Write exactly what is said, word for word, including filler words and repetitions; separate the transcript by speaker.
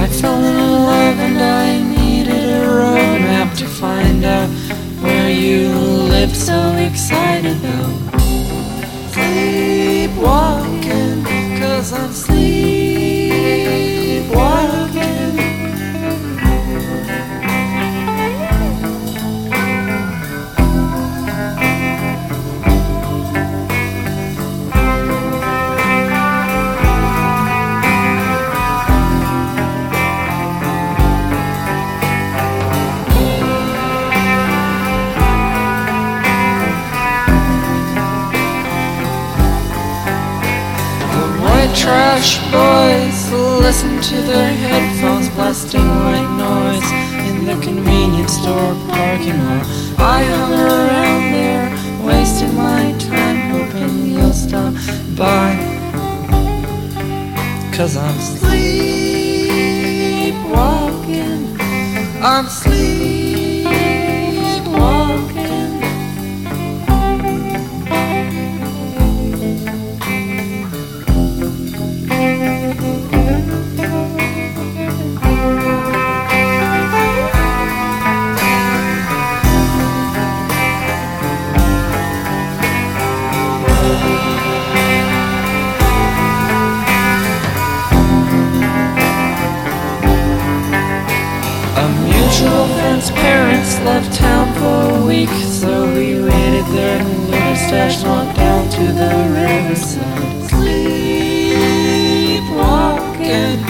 Speaker 1: I fell in love and I needed a roadmap to find out where you lived. So excited though, sleepwalking, 'cause I'm sleepwalking. Trash boys listen to their headphones, blasting white noise in the convenience store parking lot. I hung around there, wasting my time, hoping you'll stop by, 'cause I'm sleepwalking, I'm sleepwalking. Mutual friend's parents left town for a week, so we waited there and lit our stash, walked down to the riverside. Sleepwalking.